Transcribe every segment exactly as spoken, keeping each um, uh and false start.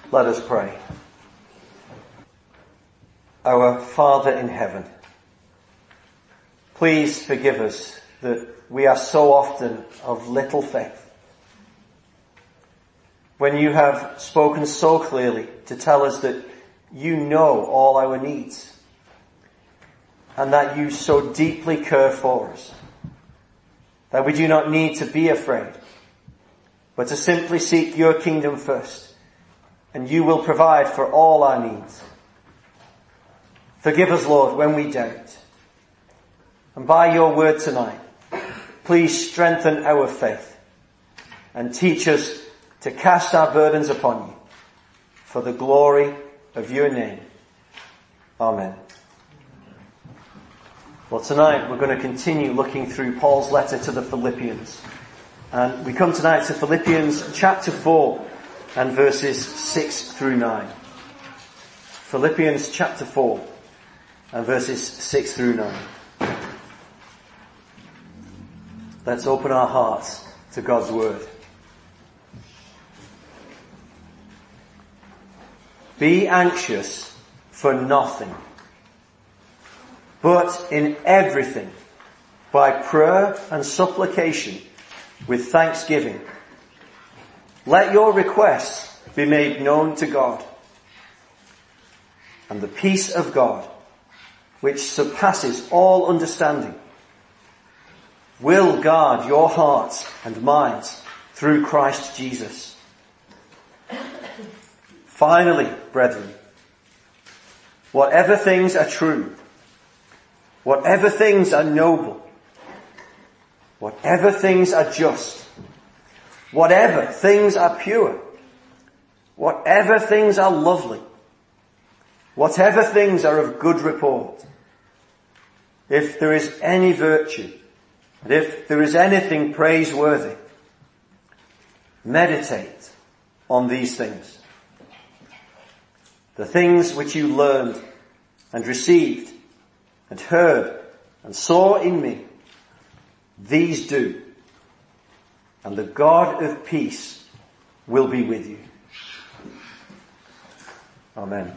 Let us pray. Our Father in heaven, please forgive us that we are so often of little faith. When you have spoken so clearly to tell us that you know all our needs and that you so deeply care for us, that we do not need to be afraid, but to simply seek your kingdom first, and you will provide for all our needs. Forgive us, Lord, when we doubt. And by your word tonight, please strengthen our faith and teach us to cast our burdens upon you for the glory of your name. Amen. Well, tonight we're going to continue looking through Paul's letter to the Philippians. And we come tonight to Philippians chapter four and verses six through nine. Philippians chapter four and verses six through nine. Let's open our hearts to God's word. Be anxious for nothing, but in everything, by prayer and supplication, with thanksgiving, let your requests be made known to God. And the peace of God, which surpasses all understanding, will guard your hearts and minds through Christ Jesus. Finally, brethren, whatever things are true, whatever things are noble, whatever things are just, whatever things are pure, whatever things are lovely, whatever things are of good report, if there is any virtue, and if there is anything praiseworthy, meditate on these things. The things which you learned and received and heard and saw in me, these do, and the God of peace will be with you. Amen.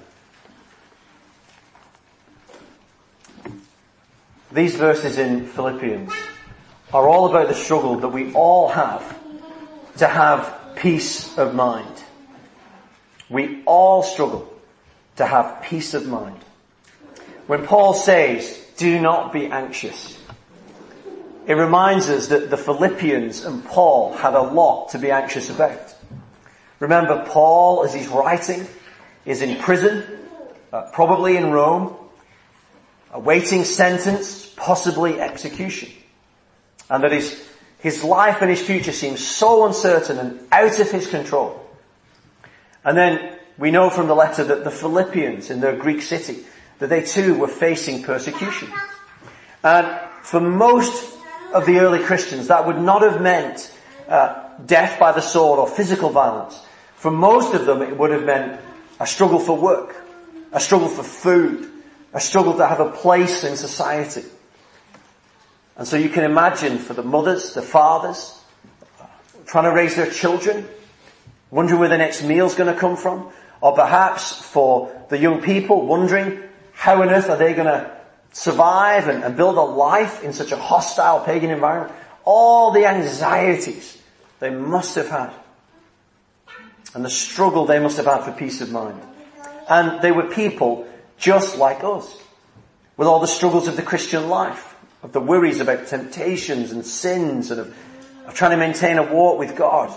These verses in Philippians are all about the struggle that we all have to have peace of mind. We all struggle to have peace of mind. When Paul says, do not be anxious, it reminds us that the Philippians and Paul had a lot to be anxious about. Remember, Paul, as he's writing, is in prison, uh, probably in Rome, awaiting sentence, possibly execution. And that his, his life and his future seem so uncertain and out of his control. And then we know from the letter that the Philippians in their Greek city, that they too were facing persecution. And for most of the early Christians, that would not have meant uh, death by the sword or physical violence. For most of them, it would have meant a struggle for work, a struggle for food, a struggle to have a place in society. And so you can imagine for the mothers, the fathers, trying to raise their children, wondering where the next meal's going to come from, or perhaps for the young people wondering how on earth are they going to survive and, and build a life in such a hostile pagan environment. All the anxieties they must have had, and the struggle they must have had for peace of mind. And they were people just like us, with all the struggles of the Christian life, of the worries about temptations and sins, and of, of trying to maintain a walk with God.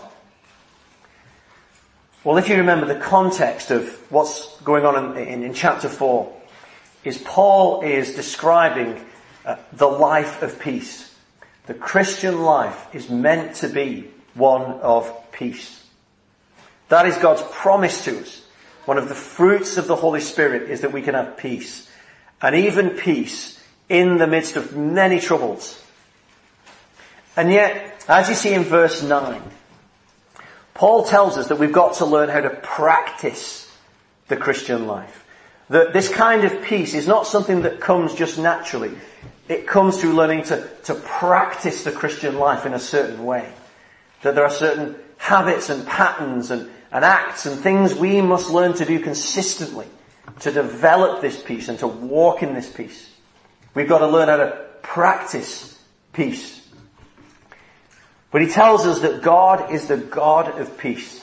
Well, if you remember the context of what's going on in, in, in chapter four, is Paul is describing uh, the life of peace. The Christian life is meant to be one of peace. That is God's promise to us. One of the fruits of the Holy Spirit is that we can have peace. And even peace in the midst of many troubles. And yet, as you see in verse nine, Paul tells us that we've got to learn how to practice the Christian life. That this kind of peace is not something that comes just naturally. It comes through learning to, to practice the Christian life in a certain way. That there are certain habits and patterns and, and acts and things we must learn to do consistently to develop this peace and to walk in this peace. We've got to learn how to practice peace. But he tells us that God is the God of peace.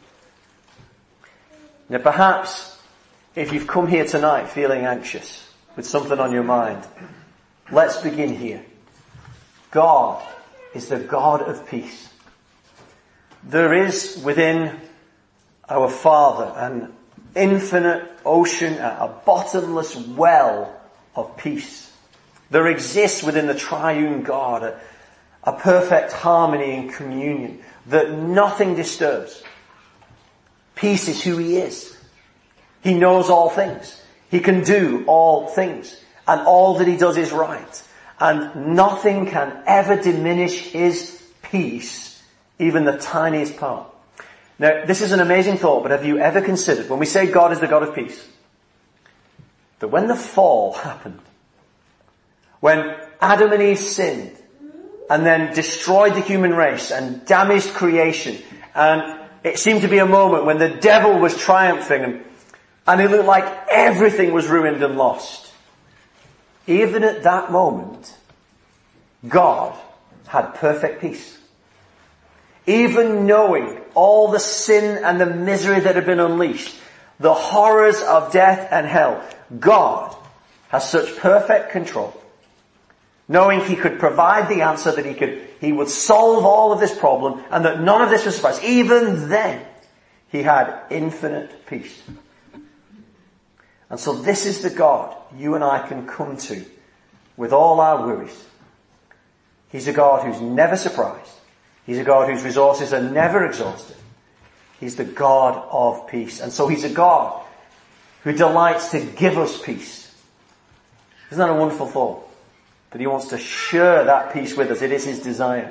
Now perhaps if you've come here tonight feeling anxious with something on your mind, let's begin here. God is the God of peace. There is within our Father an infinite ocean, a bottomless well of peace. There exists within the triune God a, a perfect harmony and communion that nothing disturbs. Peace is who he is. He knows all things. He can do all things. And all that he does is right. And nothing can ever diminish his peace, even the tiniest part. Now, this is an amazing thought, but have you ever considered, when we say God is the God of peace, that when the fall happened, when Adam and Eve sinned, and then destroyed the human race and damaged creation, and it seemed to be a moment when the devil was triumphing, and, and it looked like everything was ruined and lost. Even at that moment, God had perfect peace. Even knowing all the sin and the misery that had been unleashed, the horrors of death and hell, God has such perfect control. Knowing he could provide the answer, that he could, he would solve all of this problem, and that none of this was surprise. Even then, he had infinite peace. And so this is the God you and I can come to with all our worries. He's a God who's never surprised. He's a God whose resources are never exhausted. He's the God of peace. And so he's a God who delights to give us peace. Isn't that a wonderful thought? That he wants to share that peace with us. It is his desire.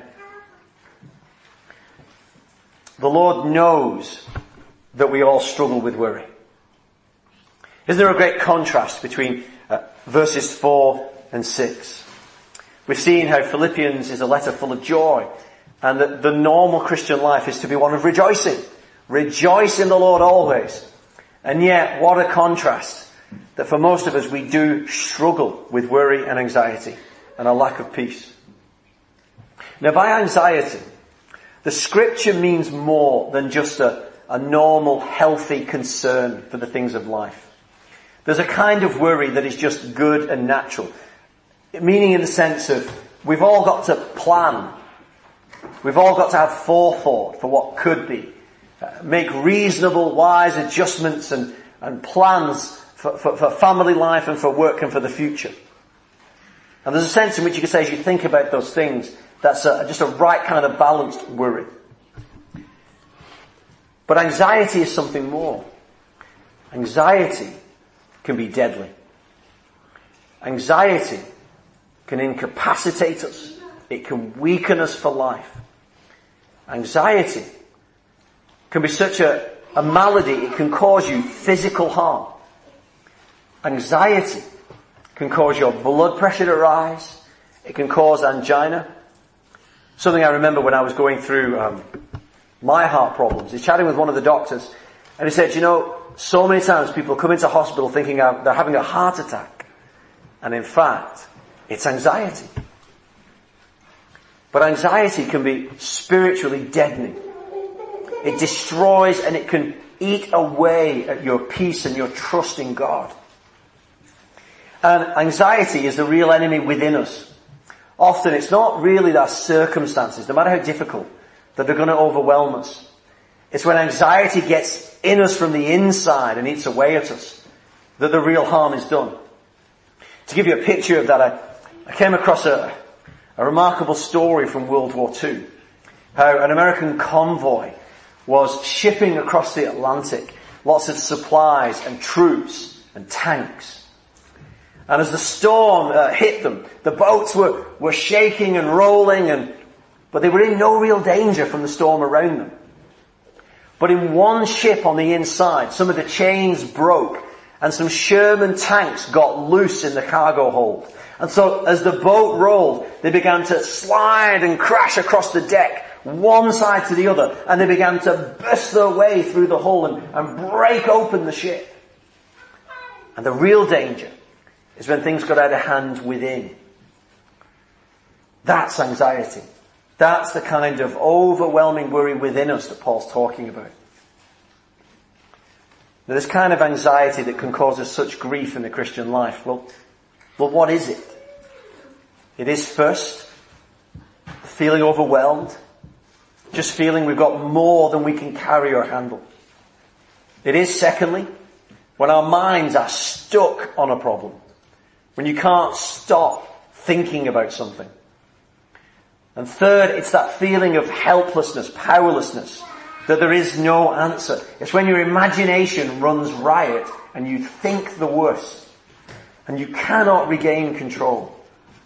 The Lord knows that we all struggle with worry. Isn't there a great contrast between uh, verses four and six? We've seen how Philippians is a letter full of joy, and that the normal Christian life is to be one of rejoicing. Rejoice in the Lord always. And yet, what a contrast that for most of us we do struggle with worry and anxiety and a lack of peace. Now, by anxiety, the scripture means more than just a, a normal, healthy concern for the things of life. There's a kind of worry that is just good and natural. Meaning in the sense of, we've all got to plan. We've all got to have forethought for what could be. Uh, make reasonable, wise adjustments and, and plans for, for, for family life and for work and for the future. And there's a sense in which you can say, as you think about those things, that's a, just a right kind of balanced worry. But anxiety is something more. Anxiety can be deadly. Anxiety can incapacitate us. It can weaken us for life. Anxiety can be such a, a malady, it can cause you physical harm. Anxiety can cause your blood pressure to rise. It can cause angina. Something I remember when I was going through um, my heart problems. He's chatting with one of the doctors, and he said, you know, so many times people come into hospital thinking they're having a heart attack. And in fact, it's anxiety. But anxiety can be spiritually deadening. It destroys and it can eat away at your peace and your trust in God. And anxiety is the real enemy within us. Often it's not really our circumstances, no matter how difficult, that are going to overwhelm us. It's when anxiety gets in us from the inside and eats away at us that the real harm is done. To give you a picture of that, I, I came across a, a remarkable story from World War Two. How an American convoy was shipping across the Atlantic lots of supplies and troops and tanks. And as the storm uh, hit them, the boats were, were shaking and rolling, and but they were in no real danger from the storm around them. But in one ship on the inside, some of the chains broke, and some Sherman tanks got loose in the cargo hold. And so as the boat rolled, they began to slide and crash across the deck one side to the other, and they began to burst their way through the hull and, and break open the ship. And the real danger is when things got out of hand within. That's anxiety. That's the kind of overwhelming worry within us that Paul's talking about. Now, this kind of anxiety that can cause us such grief in the Christian life, well, well, what is it? It is first, feeling overwhelmed, just feeling we've got more than we can carry or handle. It is secondly, when our minds are stuck on a problem, when you can't stop thinking about something. And third, it's that feeling of helplessness, powerlessness, that there is no answer. It's when your imagination runs riot and you think the worst and you cannot regain control.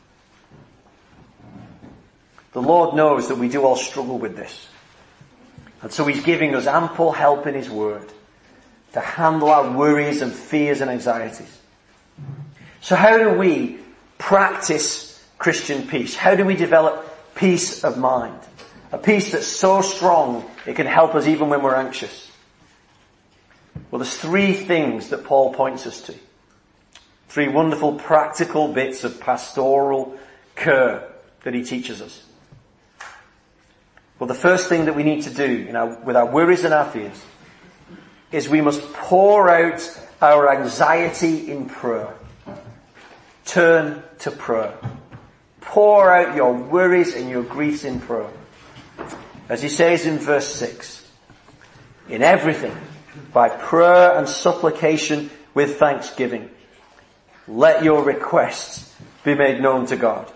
The Lord knows that we do all struggle with this. And so He's giving us ample help in His Word to handle our worries and fears and anxieties. So how do we practice Christian peace? How do we develop peace of mind? A peace that's so strong it can help us even when we're anxious. Well, there's three things that Paul points us to. Three wonderful practical bits of pastoral care that he teaches us. Well, the first thing that we need to do, you know, with our worries and our fears is we must pour out our anxiety in prayer. Turn to prayer. Pour out your worries and your griefs in prayer. As he says in verse six, in everything, by prayer and supplication with thanksgiving, let your requests be made known to God.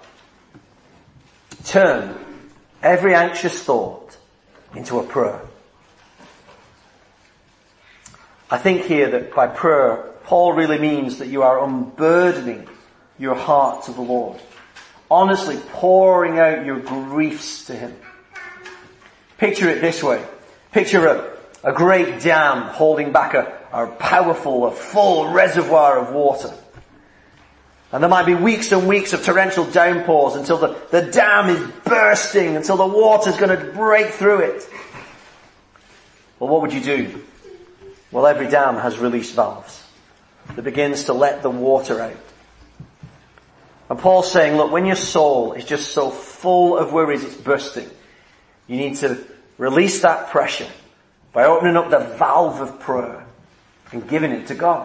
Turn every anxious thought into a prayer. I think here that by prayer, Paul really means that you are unburdening your heart to the Lord. Honestly pouring out your griefs to Him. Picture it this way. Picture a, a great dam holding back a, a powerful, a full reservoir of water. And there might be weeks and weeks of torrential downpours until the, the dam is bursting, until the water's going to break through it. Well, what would you do? Well, every dam has release valves that begins to let the water out. And Paul's saying, look, when your soul is just so full of worries it's bursting, you need to release that pressure by opening up the valve of prayer and giving it to God.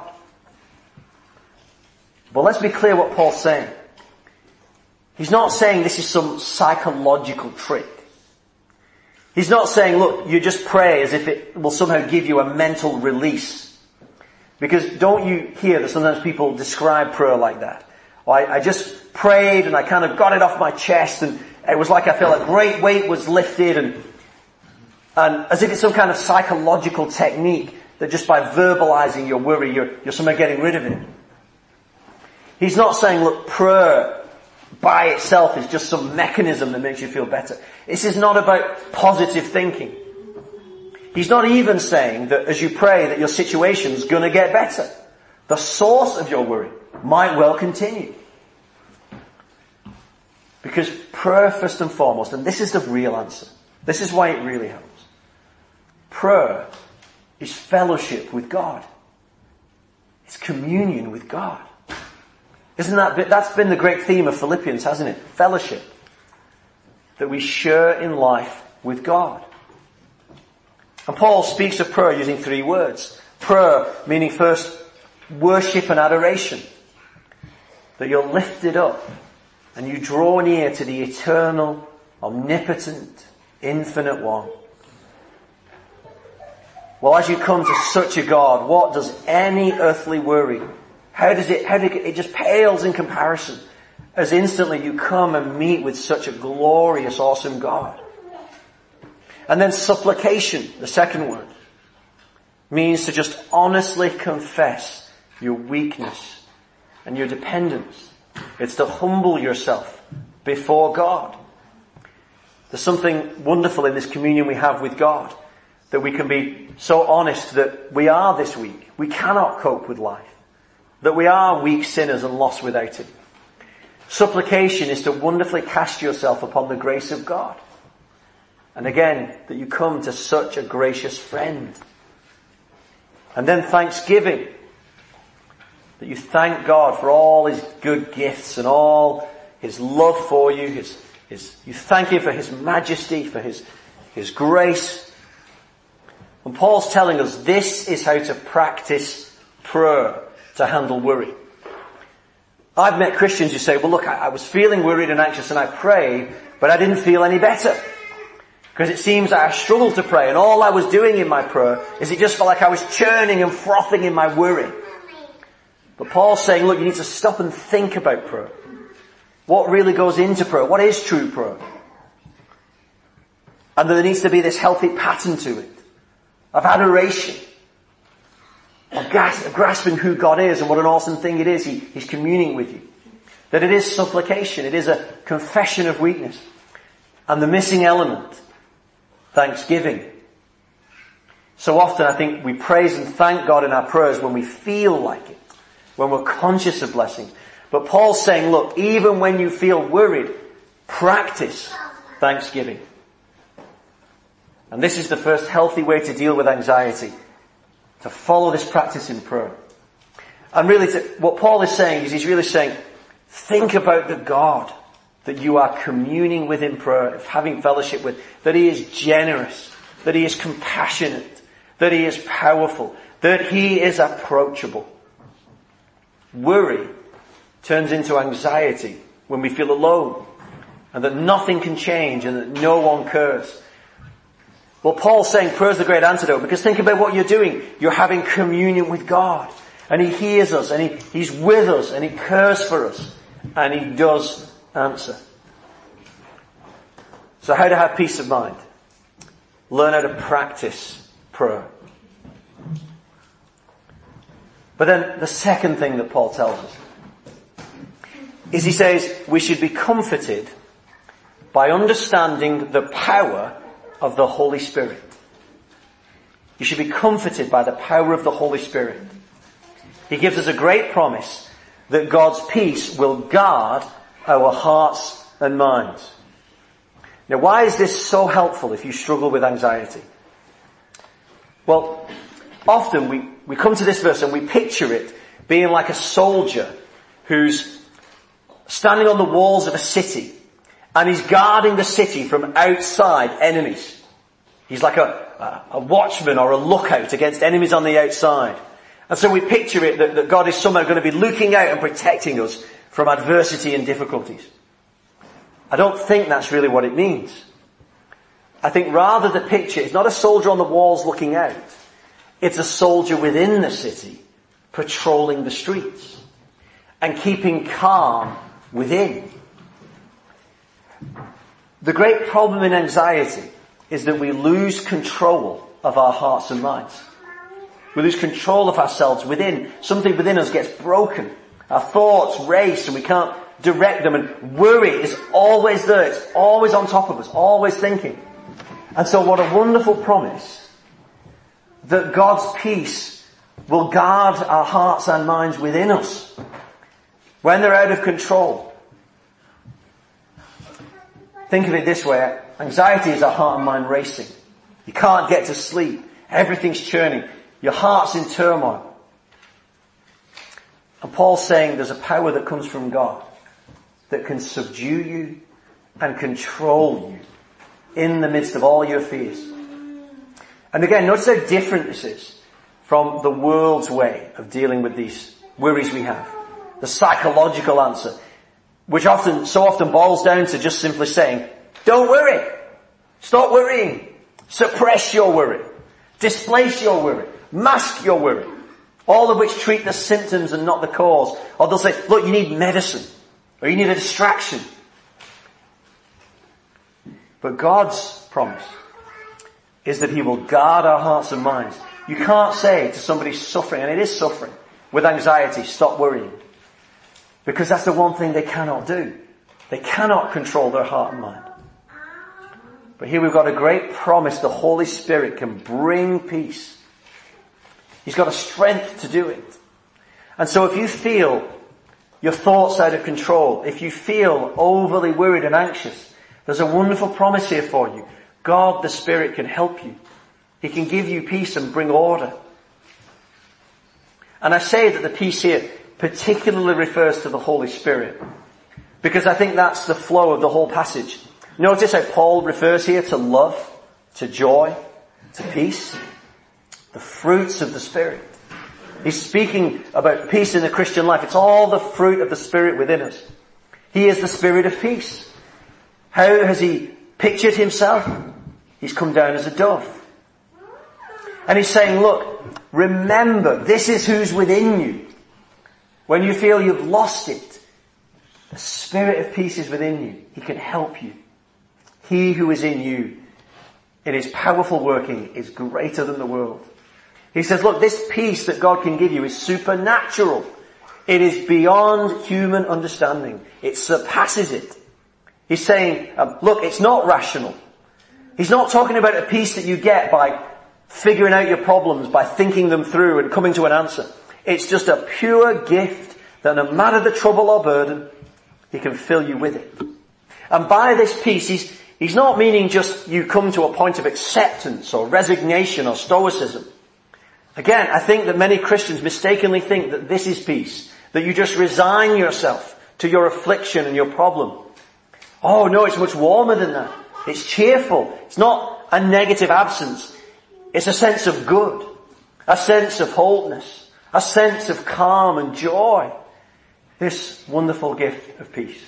But let's be clear what Paul's saying. He's not saying this is some psychological trick. He's not saying, look, you just pray as if it will somehow give you a mental release. Because don't you hear that sometimes people describe prayer like that? Well, I, I just prayed and I kind of got it off my chest and it was like I felt a great weight was lifted and, and as if it's some kind of psychological technique that just by verbalizing your worry, you're, you're somehow getting rid of it. He's not saying, look, prayer by itself is just some mechanism that makes you feel better. This is not about positive thinking. He's not even saying that as you pray that your situation's going to get better. The source of your worry might well continue. Because prayer first and foremost, and this is the real answer. This is why it really helps. Prayer is fellowship with God. It's communion with God. Isn't that, that's been the great theme of Philippians, hasn't it? Fellowship. That we share in life with God. And Paul speaks of prayer using three words. Prayer meaning first worship and adoration. That you're lifted up and you draw near to the eternal, omnipotent, infinite one. Well, as you come to such a God, what does any earthly worry, how does it, how do it, it just pales in comparison as instantly you come and meet with such a glorious, awesome God. And then supplication, the second word, means to just honestly confess your weakness and your dependence. It's to humble yourself before God. There's something wonderful in this communion we have with God, that we can be so honest that we are this weak. We cannot cope with life. That we are weak sinners and lost without Him. Supplication is to wonderfully cast yourself upon the grace of God. And again, that you come to such a gracious friend. And then thanksgiving. That you thank God for all his good gifts and all his love for you. His, his, you thank him for his majesty, for his, his grace. And Paul's telling us this is how to practice prayer to handle worry. I've met Christians who say, well look, I, I was feeling worried and anxious and I prayed, but I didn't feel any better. Because it seems that I struggled to pray and all I was doing in my prayer is it just felt like I was churning and frothing in my worry. But Paul's saying, look, you need to stop and think about prayer. What really goes into prayer? What is true prayer? And there needs to be this healthy pattern to it. Of adoration. Of grasping who God is and what an awesome thing it is. He, he's communing with you. That it is supplication. It is a confession of weakness. And the missing element, thanksgiving. So often I think we praise and thank God in our prayers when we feel like it. When we're conscious of blessing. But Paul's saying, look, even when you feel worried, practice thanksgiving. And this is the first healthy way to deal with anxiety. To follow this practice in prayer. And really, to, what Paul is saying is he's really saying, think about the God that you are communing with in prayer, having fellowship with, that he is generous, that he is compassionate, that he is powerful, that he is approachable. Worry turns into anxiety when we feel alone and that nothing can change and that no one cares. Well, Paul's saying prayer is the great antidote because think about what you're doing. You're having communion with God and he hears us and he, he's with us and he cares for us and he does answer. So how to have peace of mind? Learn how to practice prayer. But then the second thing that Paul tells us is he says we should be comforted by understanding the power of the Holy Spirit. You should be comforted by the power of the Holy Spirit. He gives us a great promise that God's peace will guard our hearts and minds. Now, why is this so helpful if you struggle with anxiety? Well, often we, we come to this verse and we picture it being like a soldier who's standing on the walls of a city and he's guarding the city from outside enemies. He's like a, a, a watchman or a lookout against enemies on the outside. And so we picture it that, that God is somehow going to be looking out and protecting us from adversity and difficulties. I don't think that's really what it means. I think rather the picture is not a soldier on the walls looking out. It's a soldier within the city patrolling the streets and keeping calm within. The great problem in anxiety is that we lose control of our hearts and minds. We lose control of ourselves within. Something within us gets broken. Our thoughts race and we can't direct them, and worry is always there. It's always on top of us, always thinking. And so what a wonderful promise that God's peace will guard our hearts and minds within us when they're out of control. Think of it this way. Anxiety is a heart and mind racing. You can't get to sleep. Everything's churning. Your heart's in turmoil. And Paul's saying there's a power that comes from God that can subdue you and control you in the midst of all your fears. And again, notice how different this is from the world's way of dealing with these worries we have. The psychological answer, which often, so often boils down to just simply saying, don't worry. Stop worrying. Suppress your worry. Displace your worry. Mask your worry. All of which treat the symptoms and not the cause. Or they'll say, look, you need medicine. Or you need a distraction. But God's promise is that he will guard our hearts and minds. You can't say to somebody suffering, and it is suffering, with anxiety, stop worrying. Because that's the one thing they cannot do. They cannot control their heart and mind. But here we've got a great promise. The Holy Spirit can bring peace. He's got a strength to do it. And so if you feel your thoughts out of control, if you feel overly worried and anxious, there's a wonderful promise here for you. God the Spirit can help you. He can give you peace and bring order. And I say that the peace here particularly refers to the Holy Spirit, because I think that's the flow of the whole passage. Notice how Paul refers here to love, to joy, to peace, the fruits of the Spirit. He's speaking about peace in the Christian life. It's all the fruit of the Spirit within us. He is the Spirit of peace. How has he pictured himself? He's come down as a dove. And he's saying, look, remember, this is who's within you. When you feel you've lost it, the Spirit of peace is within you. He can help you. He who is in you, in his powerful working, is greater than the world. He says, look, this peace that God can give you is supernatural. It is beyond human understanding. It surpasses it. He's saying, um, look, it's not rational. He's not talking about a peace that you get by figuring out your problems, by thinking them through and coming to an answer. It's just a pure gift that no matter the trouble or burden, he can fill you with it. And by this peace, he's, he's not meaning just you come to a point of acceptance or resignation or stoicism. Again, I think that many Christians mistakenly think that this is peace, that you just resign yourself to your affliction and your problem. Oh no, it's much warmer than that. It's cheerful. It's not a negative absence. It's a sense of good, a sense of wholeness, a sense of calm and joy. This wonderful gift of peace.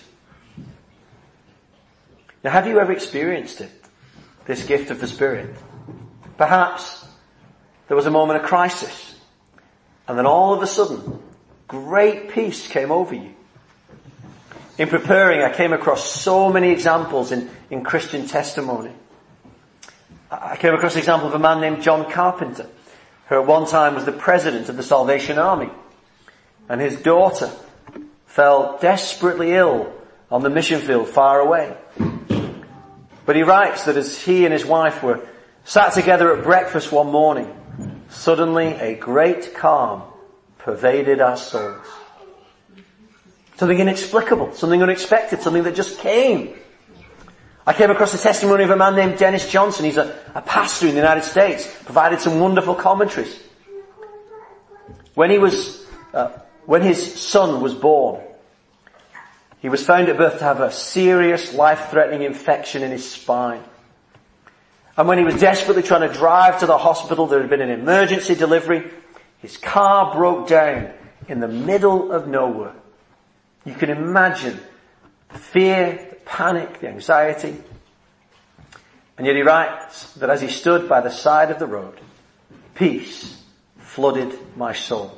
Now, have you ever experienced it? This gift of the Spirit? Perhaps there was a moment of crisis, and then all of a sudden, great peace came over you. In preparing, I came across so many examples in, in Christian testimony. I came across the example of a man named John Carpenter, who at one time was the president of the Salvation Army. And his daughter fell desperately ill on the mission field far away. But he writes that as he and his wife were sat together at breakfast one morning, suddenly a great calm pervaded our souls. Something inexplicable, something unexpected, something that just came. I came across the testimony of a man named Dennis Johnson. He's a, a pastor in the United States, provided some wonderful commentaries. When he was, uh, when his son was born, he was found at birth to have a serious, life-threatening infection in his spine. And when he was desperately trying to drive to the hospital, there had been an emergency delivery. His car broke down in the middle of nowhere. You can imagine the fear, the panic, the anxiety. And yet he writes that as he stood by the side of the road, peace flooded my soul.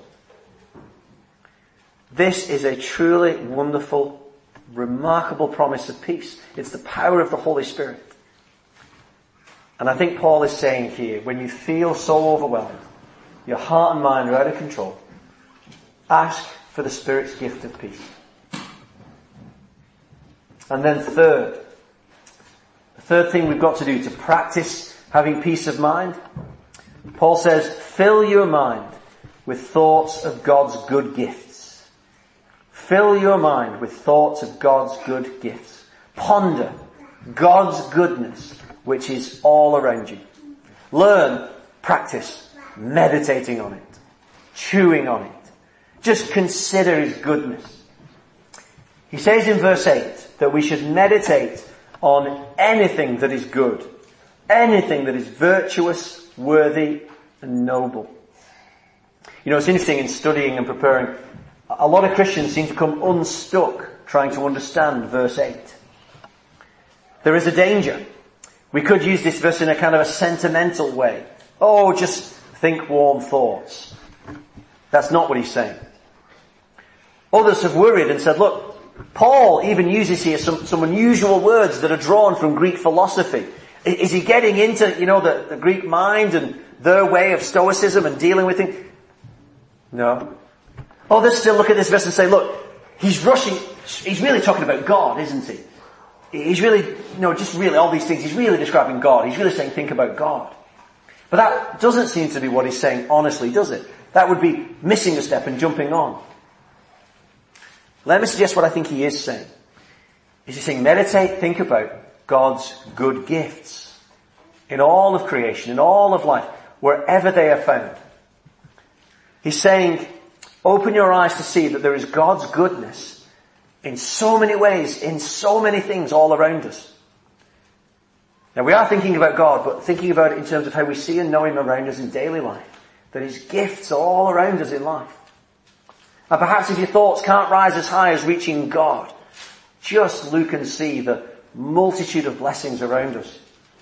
This is a truly wonderful, remarkable promise of peace. It's the power of the Holy Spirit. And I think Paul is saying here, when you feel so overwhelmed, your heart and mind are out of control, ask for the Spirit's gift of peace. And then third, the third thing we've got to do to practice having peace of mind, Paul says, fill your mind with thoughts of God's good gifts. Fill your mind with thoughts of God's good gifts. Ponder God's goodness, which is all around you. Learn, practice meditating on it, chewing on it. Just consider His goodness. He says in verse eight that we should meditate on anything that is good, anything that is virtuous, worthy, and noble. You know, it's interesting in studying and preparing, a lot of Christians seem to come unstuck trying to understand verse eight. There is a danger. We could use this verse in a kind of a sentimental way. Oh, just think warm thoughts. That's not what he's saying. Others have worried and said, look, Paul even uses here some, some unusual words that are drawn from Greek philosophy. Is he getting into, you know, the, the Greek mind and their way of stoicism and dealing with things? No. Others still look at this verse and say, look, he's rushing, he's really talking about God, isn't he? He's really, you know, just really all these things, he's really describing God. He's really saying, think about God. But that doesn't seem to be what he's saying honestly, does it? That would be missing a step and jumping on. Let me suggest what I think he is saying. Is he saying meditate, think about God's good gifts. in all of creation, in all of life, wherever they are found. He's saying, open your eyes to see that there is God's goodness in so many ways, in so many things all around us. Now we are thinking about God, but thinking about it in terms of how we see and know Him around us in daily life. That His gifts are all around us in life. And perhaps if your thoughts can't rise as high as reaching God, just look and see the multitude of blessings around us.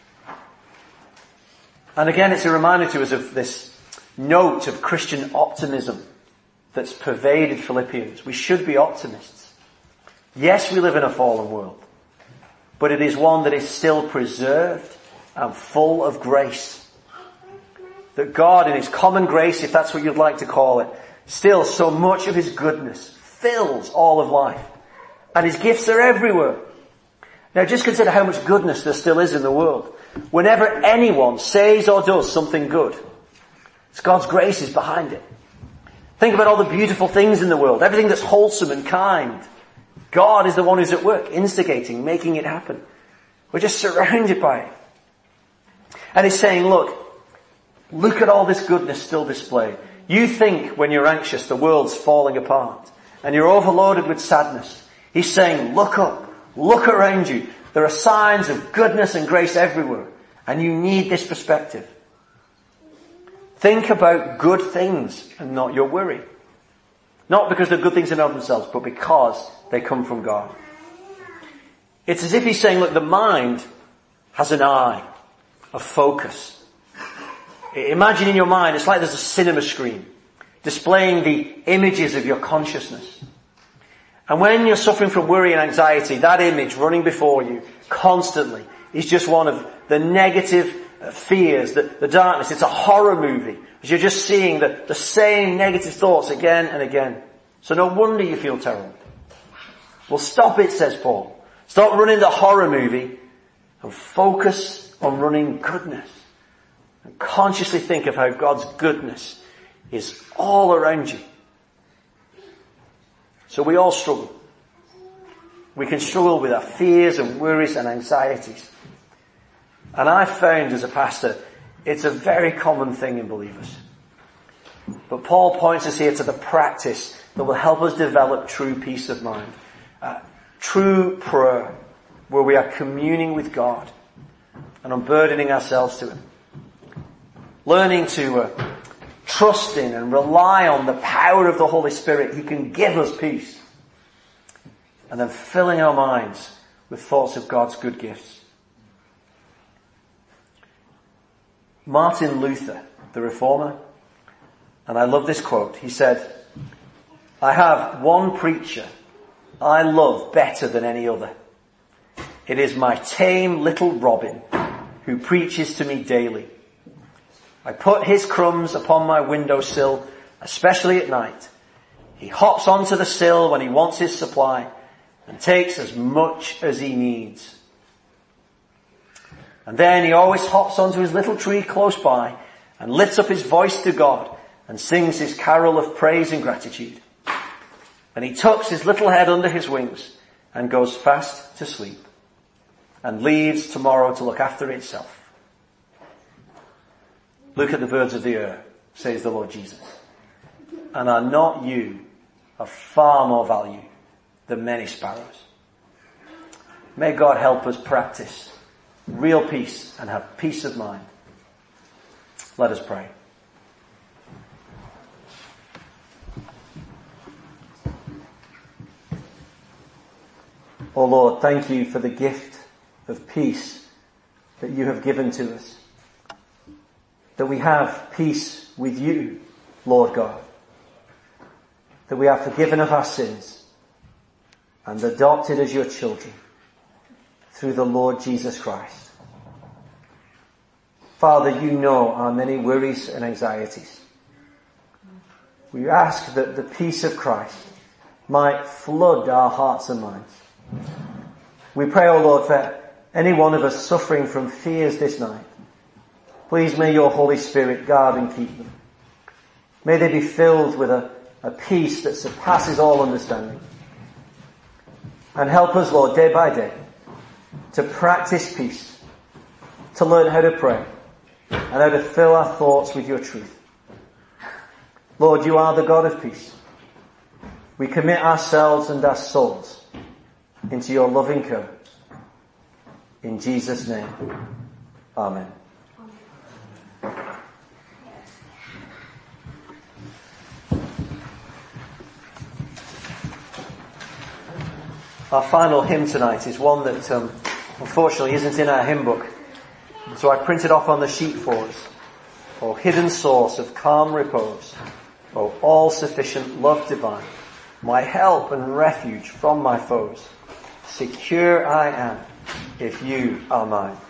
And again, it's a reminder to us of this note of Christian optimism that's pervaded Philippians. We should be optimists. Yes, we live in a fallen world, but it is one that is still preserved and full of grace. That God, in His common grace, if that's what you'd like to call it, still so much of His goodness fills all of life. And His gifts are everywhere. Now just consider how much goodness there still is in the world. Whenever anyone says or does something good, it's God's grace is behind it. Think about all the beautiful things in the world, everything that's wholesome and kind. God is the one who's at work, instigating, making it happen. We're just surrounded by it. And He's saying, look, look at all this goodness still displayed. You think when you're anxious the world's falling apart and you're overloaded with sadness. He's saying, look up, look around you. There are signs of goodness and grace everywhere. And you need this perspective. Think about good things and not your worry. Not because they're good things in and of themselves, but because they come from God. It's as if He's saying, look, the mind has an eye, a focus. Imagine in your mind, it's like there's a cinema screen displaying the images of your consciousness. And when you're suffering from worry and anxiety, that image running before you constantly is just one of the negative fears, the, the darkness. It's a horror movie. Because you're just seeing the, the same negative thoughts again and again. So no wonder you feel terrible. Well, stop it, says Paul. Stop running the horror movie and focus on running goodness. And consciously think of how God's goodness is all around you. So we all struggle. We can struggle with our fears and worries and anxieties. And I've found as a pastor, it's a very common thing in believers. But Paul points us here to the practice that will help us develop true peace of mind. Uh, true prayer, where we are communing with God and unburdening ourselves to Him. Learning to uh, trust in and rely on the power of the Holy Spirit. He can give us peace. And then filling our minds with thoughts of God's good gifts. Martin Luther, the Reformer, and I love this quote. He said, I have one preacher I love better than any other. It is my tame little Robin who preaches to me daily. I put his crumbs upon my windowsill, especially at night. He hops onto the sill when he wants his supply and takes as much as he needs. And then he always hops onto his little tree close by and lifts up his voice to God and sings his carol of praise and gratitude. And he tucks his little head under his wings and goes fast to sleep and leaves tomorrow to look after itself. Look at the birds of the air, says the Lord Jesus. And are not you of far more value than many sparrows? May God help us practice real peace and have peace of mind. Let us pray. Oh Lord, thank you for the gift of peace that you have given to us. That we have peace with you, Lord God. That we are forgiven of our sins and adopted as your children through the Lord Jesus Christ. Father, you know our many worries and anxieties. We ask that the peace of Christ might flood our hearts and minds. We pray, O Lord, for any one of us suffering from fears this night. Please may your Holy Spirit guard and keep them. May they be filled with a, a peace that surpasses all understanding. And help us, Lord, day by day to practice peace to learn how to pray and how to fill our thoughts with your truth. Lord, you are the God of peace. We commit ourselves and our souls into your loving care. In Jesus' name, amen. Our final hymn tonight is one that um, unfortunately isn't in our hymn book. So I printed off on the sheet for us. O hidden source of calm repose, O all-sufficient love divine, my help and refuge from my foes, secure I am if you are mine.